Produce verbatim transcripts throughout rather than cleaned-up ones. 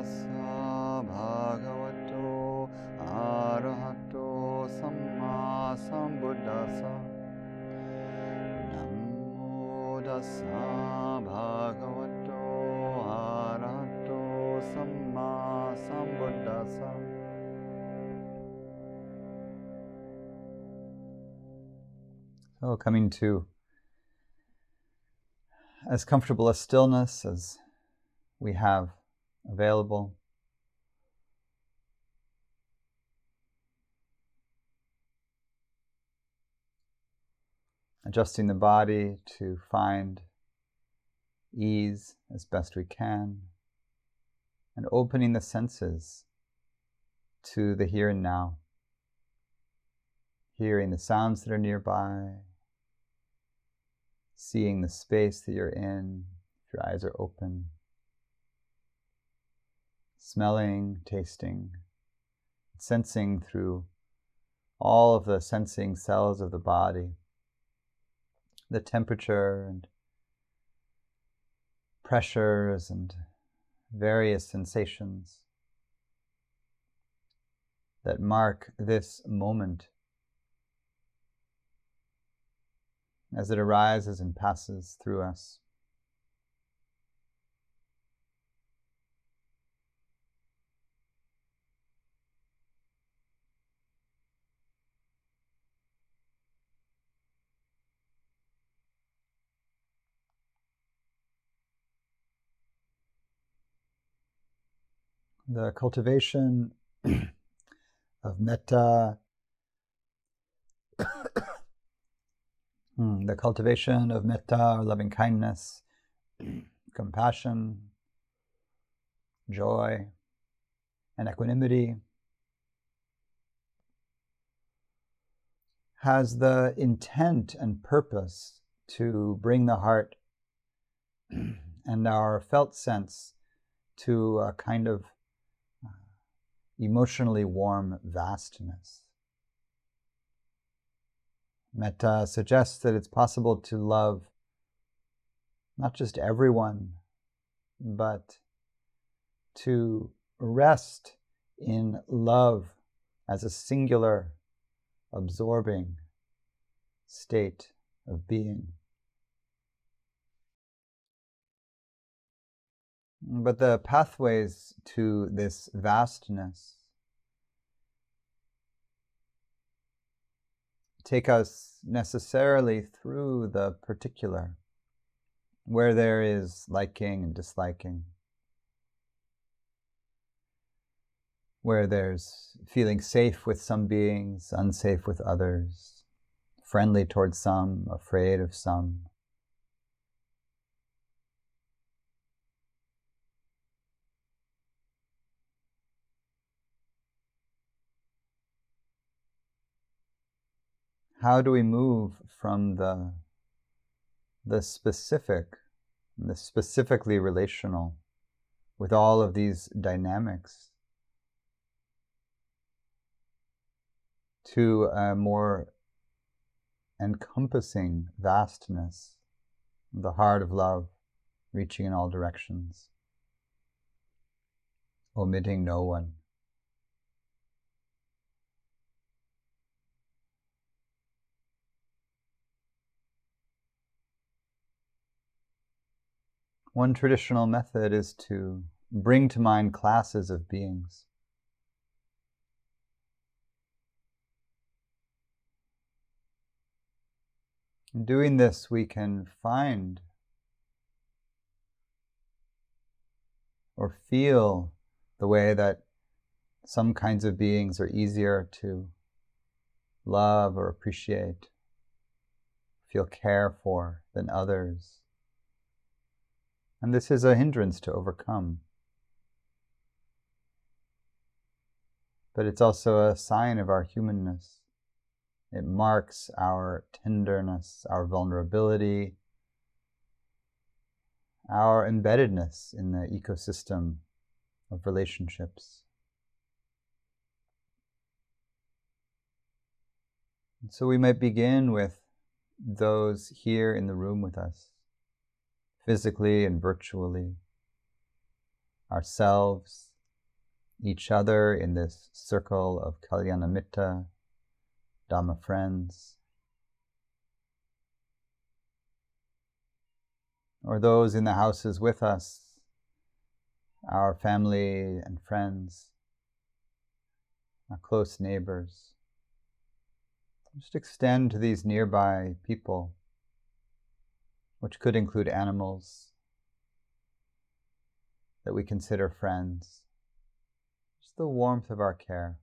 tassa bhagavato arahato samma sambuddhassa. Namo tassa bhagavato arahato samma sambuddhassa. So coming to as comfortable a stillness as we have available. Adjusting the body to find ease as best we can, and opening the senses to the here and now, hearing the sounds that are nearby, seeing the space that you're in, if your eyes are open, smelling, tasting, sensing through all of the sensing cells of the body, the temperature and pressures and various sensations that mark this moment as it arises and passes through us. The cultivation of metta, the cultivation of metta, or loving kindness, compassion, joy, and equanimity has the intent and purpose to bring the heart and our felt sense to a kind of emotionally warm vastness. Metta suggests that it's possible to love not just everyone, but to rest in love as a singular, absorbing state of being. But the pathways to this vastness take us necessarily through the particular, where there is liking and disliking, where there's feeling safe with some beings, unsafe with others, friendly towards some, afraid of some. How do we move from the, the specific, the specifically relational, with all of these dynamics, to a more encompassing vastness, the heart of love, reaching in all directions, omitting no one? One traditional method is to bring to mind classes of beings. In doing this, we can find or feel the way that some kinds of beings are easier to love or appreciate, feel care for than others. And this is a hindrance to overcome. But it's also a sign of our humanness. It marks our tenderness, our vulnerability, our embeddedness in the ecosystem of relationships. And so we might begin with those here in the room with us, physically and virtually, ourselves, each other in this circle of Kalyanamitta, Dhamma friends, or those in the houses with us, our family and friends, our close neighbors. Just extend to these nearby people, which could include animals that we consider friends, just the warmth of our care.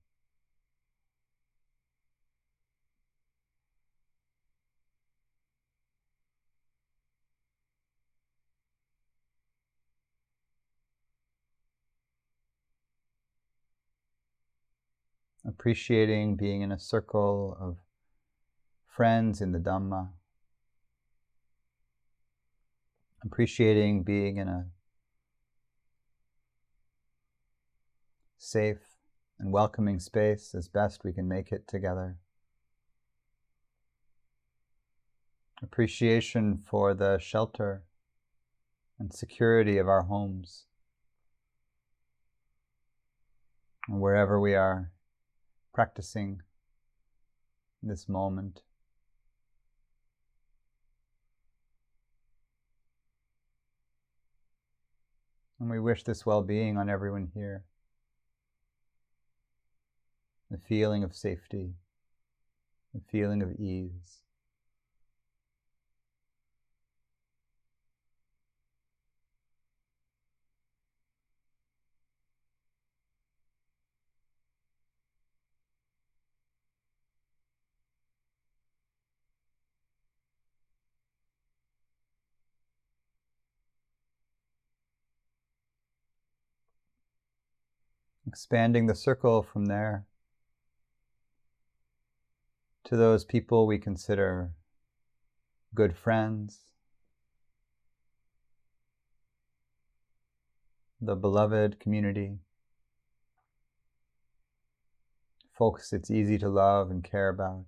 Appreciating being in a circle of friends in the Dhamma, appreciating being in a safe and welcoming space as best we can make it together. Appreciation for the shelter and security of our homes, and wherever we are practicing in this moment. And we wish this well-being on everyone here. The feeling of safety, the feeling of ease. Expanding the circle from there to those people we consider good friends, the beloved community, folks it's easy to love and care about.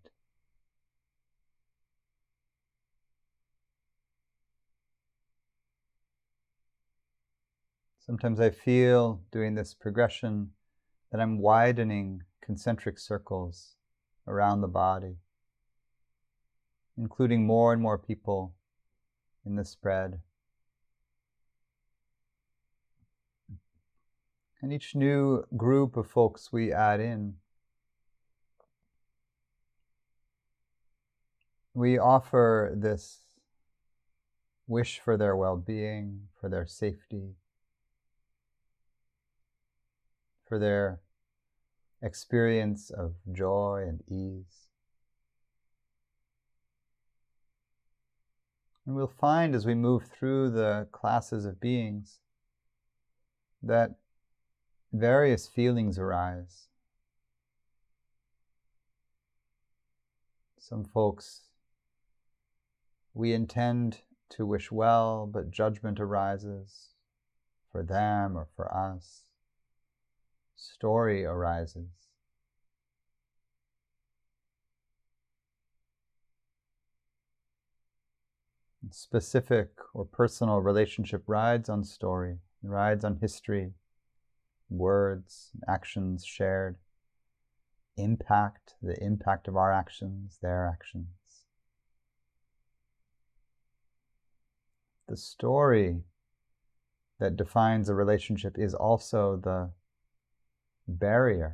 Sometimes I feel, doing this progression, that I'm widening concentric circles around the body, including more and more people in the spread. And each new group of folks we add in, we offer this wish for their well-being, for their safety, for their experience of joy and ease. And we'll find as we move through the classes of beings that various feelings arise. Some folks we intend to wish well, but judgment arises for them or for us. Story arises. Specific or personal relationship rides on story, rides on history, words, actions shared, impact, the impact of our actions, their actions. The story that defines a relationship is also the barrier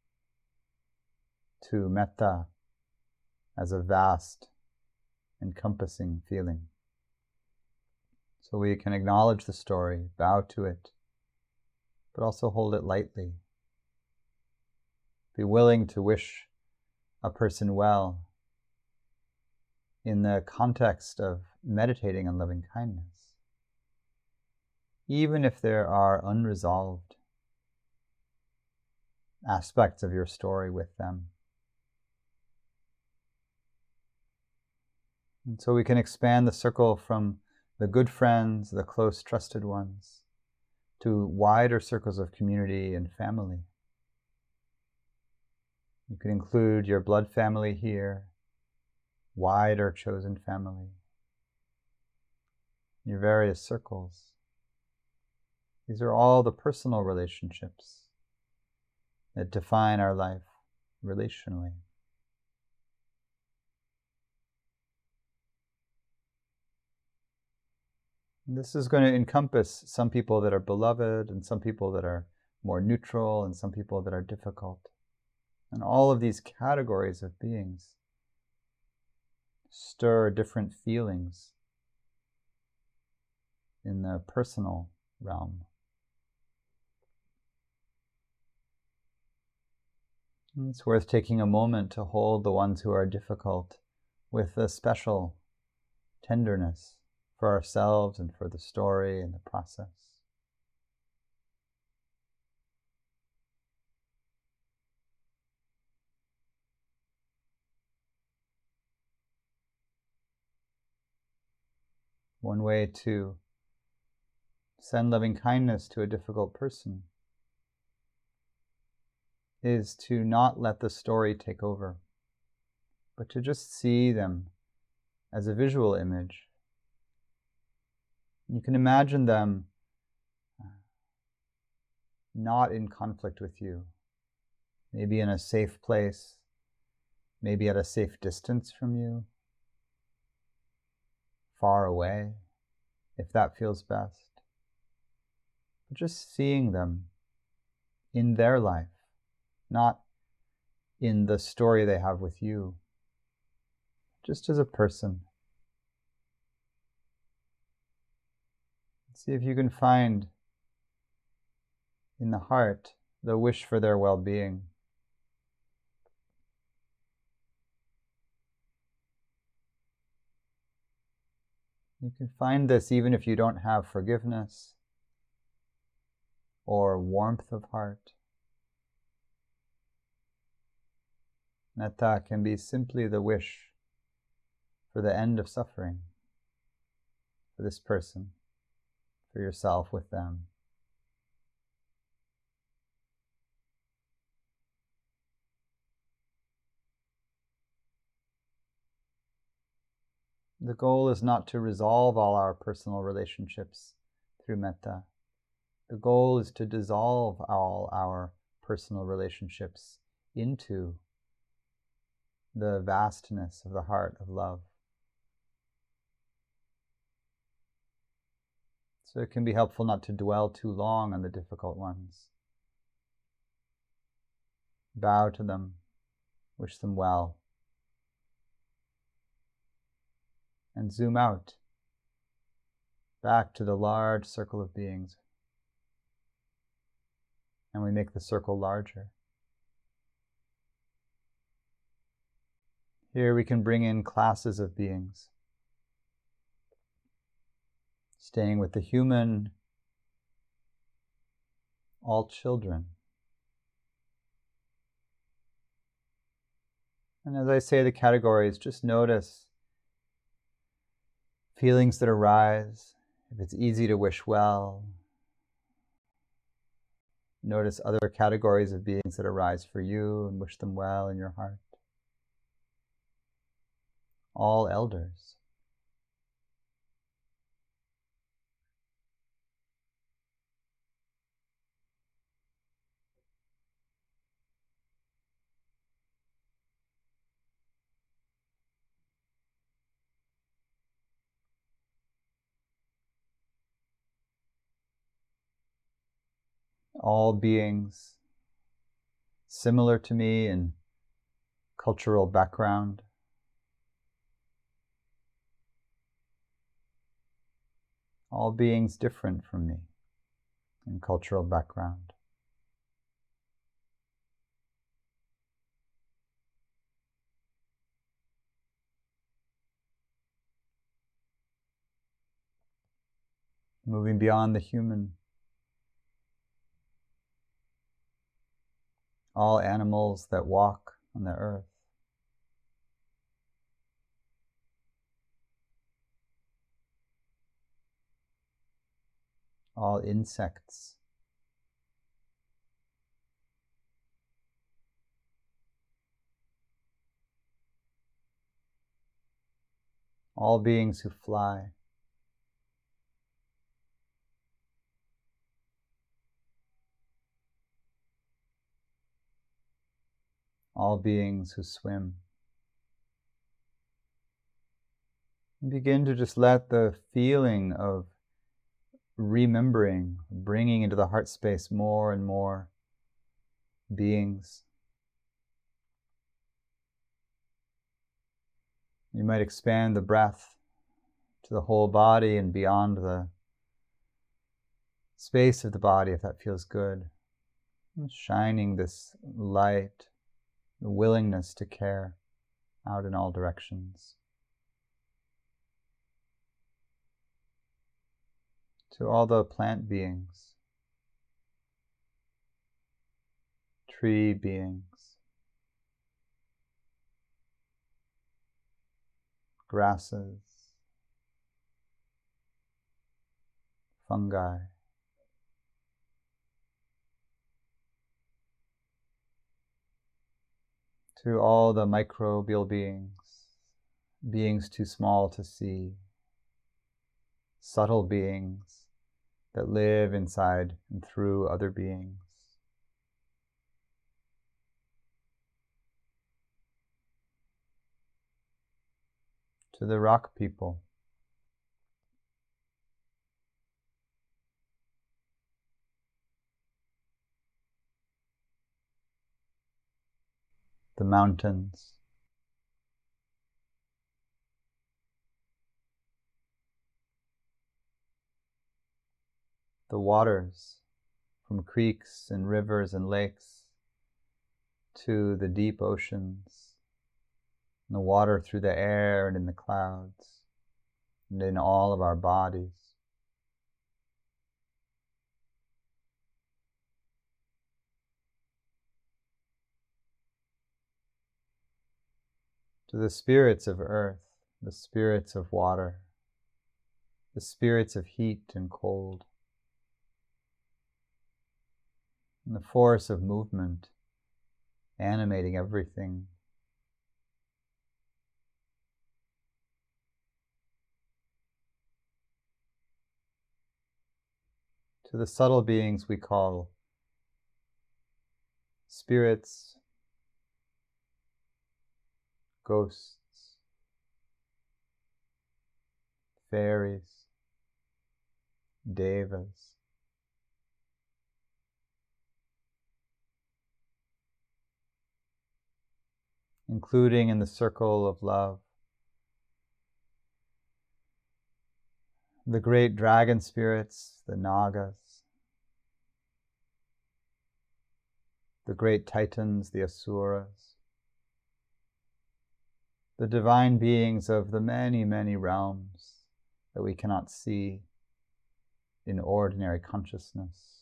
to metta as a vast, encompassing feeling. So we can acknowledge the story, bow to it, but also hold it lightly. Be willing to wish a person well in the context of meditating on loving kindness, even if there are unresolved aspects of your story with them. And so we can expand the circle from the good friends, the close trusted ones, to wider circles of community and family. You can include your blood family here, wider chosen family, your various circles. These are all the personal relationships that define our life relationally. And this is going to encompass some people that are beloved, and some people that are more neutral, and some people that are difficult. And all of these categories of beings stir different feelings in the personal realm. And it's worth taking a moment to hold the ones who are difficult with a special tenderness for ourselves and for the story and the process. One way to send loving kindness to a difficult person is to not let the story take over, but to just see them as a visual image. You can imagine them not in conflict with you, maybe in a safe place, maybe at a safe distance from you, far away, if that feels best. But just seeing them in their life, not in the story they have with you, just as a person. See if you can find in the heart the wish for their well-being. You can find this even if you don't have forgiveness or warmth of heart. Metta can be simply the wish for the end of suffering, for this person, for yourself with them. The goal is not to resolve all our personal relationships through metta. The goal is to dissolve all our personal relationships into the vastness of the heart of love. So it can be helpful not to dwell too long on the difficult ones. Bow to them, wish them well, and zoom out back to the large circle of beings. And we make the circle larger. Here we can bring in classes of beings, staying with the human, all children. And as I say the categories, just notice feelings that arise. If it's easy to wish well, notice other categories of beings that arise for you and wish them well in your heart. All elders. All beings similar to me in cultural background. All beings different from me in cultural background. Moving beyond the human. All animals that walk on the earth. All insects. All beings who fly. all beings who swim. And begin to just let the feeling of remembering, bringing into the heart space more and more beings. You might expand the breath to the whole body and beyond the space of the body if that feels good. And shining this light, the willingness to care out in all directions. To all the plant beings, tree beings, grasses, fungi, to all the microbial beings, beings too small to see, subtle beings that live inside and through other beings. To the rock people, the mountains, the waters, from creeks and rivers and lakes to the deep oceans, and the water through the air and in the clouds, and in all of our bodies. To the spirits of earth, the spirits of water, the spirits of heat and cold, and the force of movement animating everything. To the subtle beings we call spirits, ghosts, fairies, devas, including in the circle of love, the great dragon spirits, the Nagas, the great titans, the Asuras, the divine beings of the many, many realms that we cannot see in ordinary consciousness.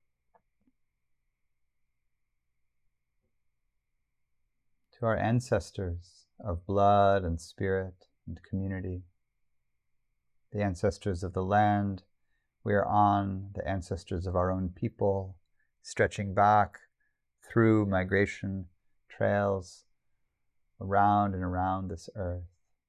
To our ancestors of blood and spirit and community, the ancestors of the land we are on, the ancestors of our own people, stretching back through migration trails around and around this earth.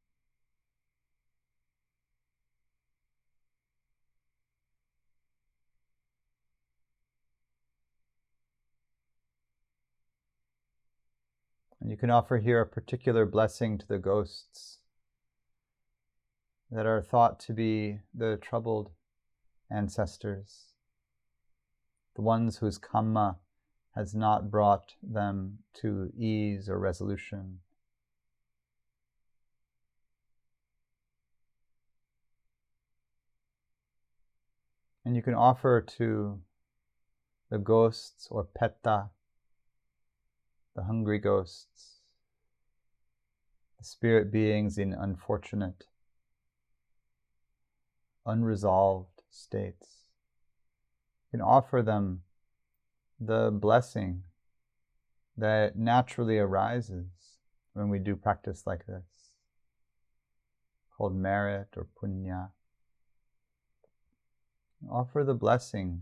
And you can offer here a particular blessing to the ghosts that are thought to be the troubled ancestors, the ones whose karma has not brought them to ease or resolution. And you can offer to the ghosts or petta, the hungry ghosts, the spirit beings in unfortunate, unresolved states. You can offer them the blessing that naturally arises when we do practice like this, called merit or punya. Offer the blessing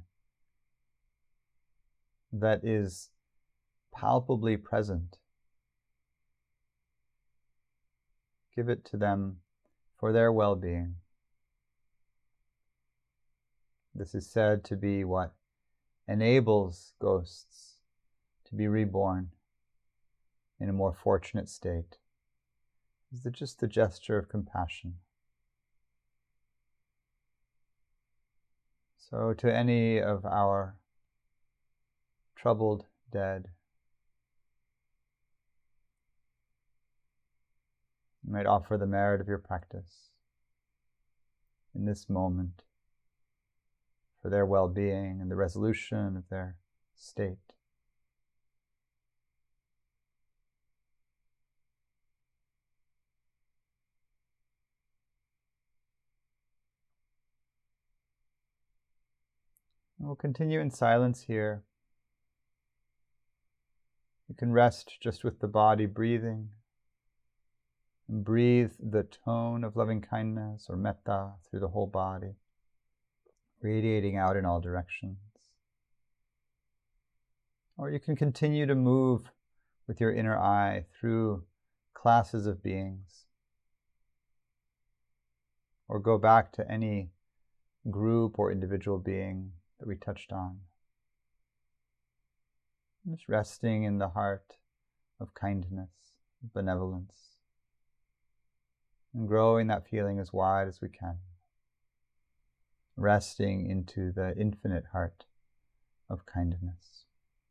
that is palpably present. Give it to them for their well-being. This is said to be what enables ghosts to be reborn in a more fortunate state is the, just the gesture of compassion. So to any of our troubled dead, you might offer the merit of your practice in this moment for their well-being and the resolution of their state. And we'll continue in silence here. You can rest just with the body breathing and breathe the tone of loving kindness or metta through the whole body, radiating out in all directions. Or you can continue to move with your inner eye through classes of beings, or go back to any group or individual being that we touched on. Just resting in the heart of kindness, benevolence, and growing that feeling as wide as we can. Resting into the infinite heart of kindness.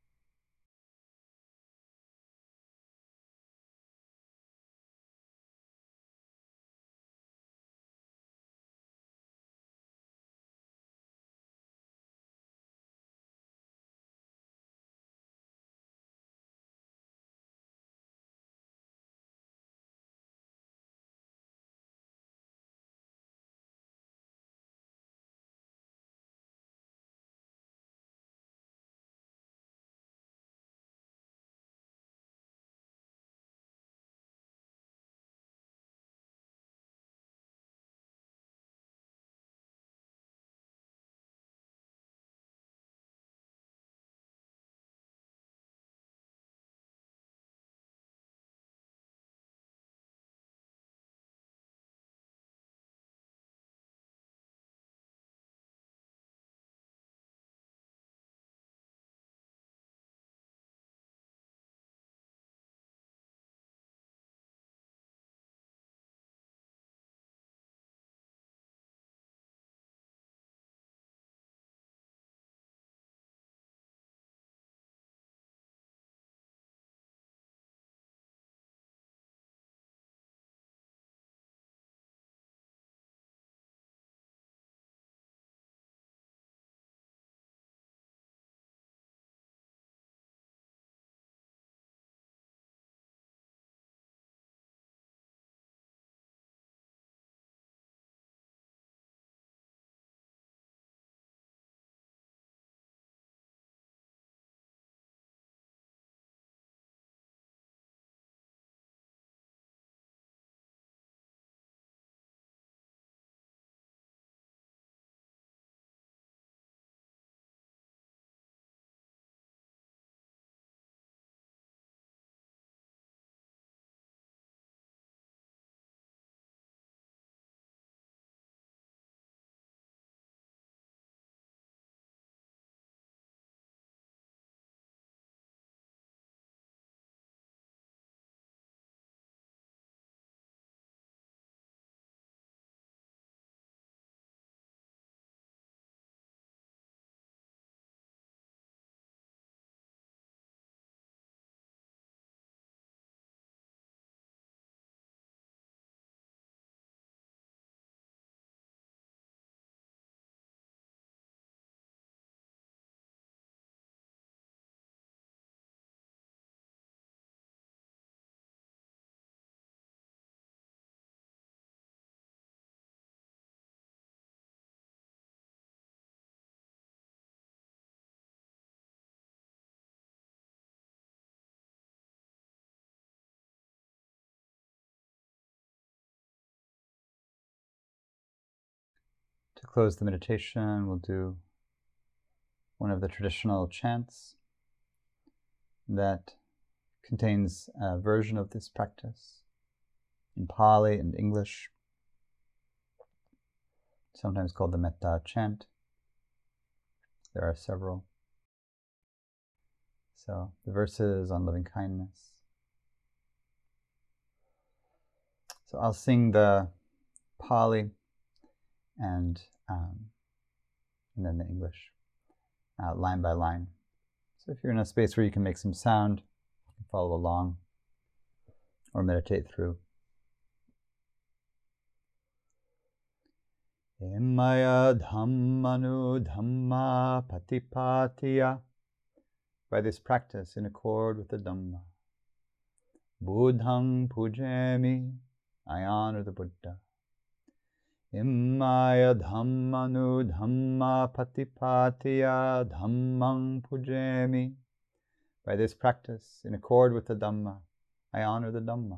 To close the meditation, we'll do one of the traditional chants that contains a version of this practice in Pali and English, sometimes called the Metta chant. There are several. So the verses on loving kindness So I'll sing the Pali and, um, and then the English, uh, line by line. So if you're in a space where you can make some sound, you can follow along or meditate through. Emaya dhammanu dhamma patipatiya. By this practice, in accord with the Dhamma. Buddhang pujami, I honor the Buddha. Imaya dhammanu dhamma patipatiya dhammang pujami. By this practice, in accord with the Dhamma, I honor the Dhamma.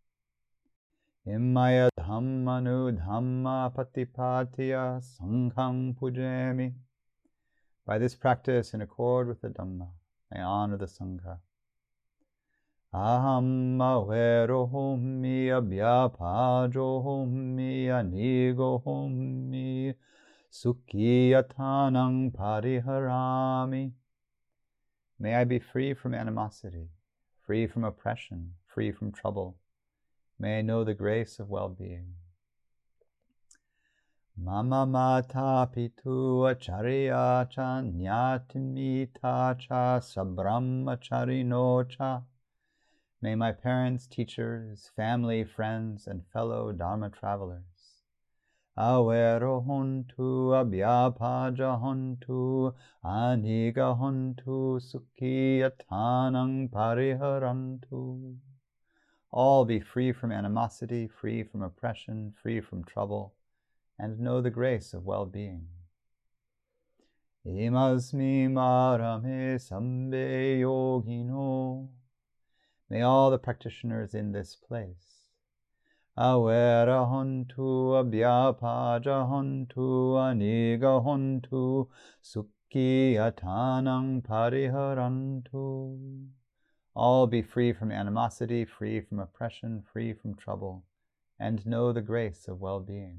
Imaya dhammanu dhamma patipatiya sanghang pujami. By this practice, in accord with the Dhamma, I honor the Sangha. Aham averohommi abhyapajohommi anigohommi sukhiyatanang pariharami. May I be free from animosity, free from oppression, free from trouble. May I know the grace of well-being. Mama mata pitu acharya cha nyatimita cha sabrahmacharino cha. May my parents, teachers, family, friends, and fellow Dharma travelers awerohontu abhyapajahontu anigahontu sukhiyatanang pariharantu. All be free from animosity, free from oppression, free from trouble, and know the grace of well-being. Imasmi marame sambe yogino. May all the practitioners in this place awerahontu abhyapajahontu anigahontu sukhiyatanang pariharantu. All be free from animosity, free from oppression, free from trouble, and know the grace of well-being.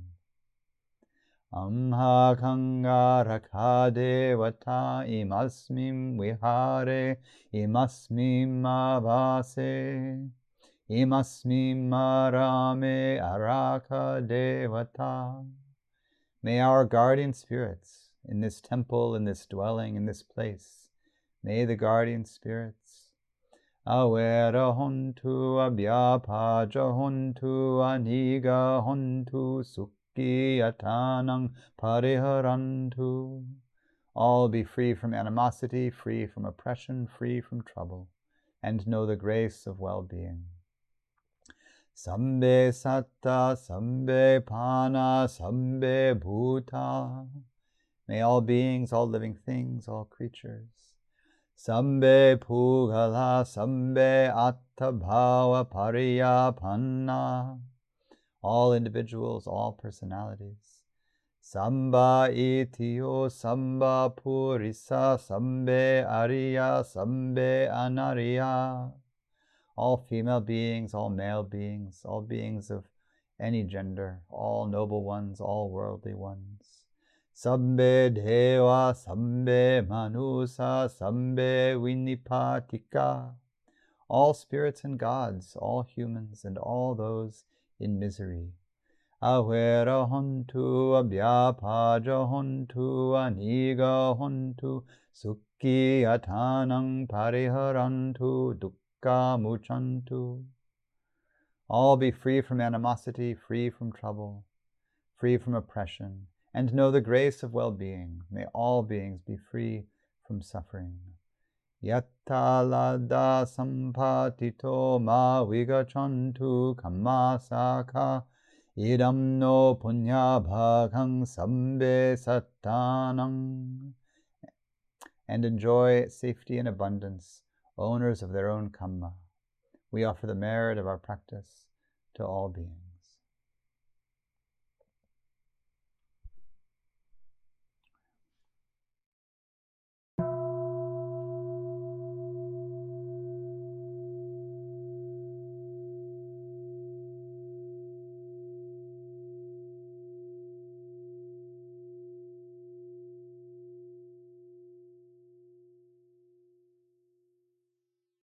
Amha kangaraka devata imasmim vihare imasmim avase imasmim marame araka devata. May our guardian spirits in this temple, in this dwelling, in this place, may the guardian spirits awerahontu abhyapajahontu anigahontu sukhiyatanang pariharantu. All be free from animosity, free from oppression, free from trouble, and know the grace of well-being. Sambe satta, sambe pana, sambe bhuta. May all beings, all living things, all creatures, sambe pugala, sambe attabhava pariyapanna. All individuals, all personalities. Samba itiyo, samba purisa, sambe ariya, sambe anariya. All female beings, all male beings, all beings of any gender, all noble ones, all worldly ones. Sambe deva, sambe manusa, sambe vinipatika. All spirits and gods, all humans, and all those in misery. Awerahontu abhyapajahontu anigahontu sukhiyatanang pariharantu dukkha muchantu. All be free from animosity, free from trouble, free from oppression, and know the grace of well-being. May all beings be free from suffering. Yattalada sampatito ma vigachantu kammasaka idam no punya bhagang sambe sattanang. And enjoy safety and abundance, owners of their own kamma. We offer the merit of our practice to all beings.